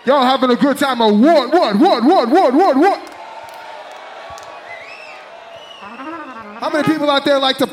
Y'all having a good time. What? How many people out there like to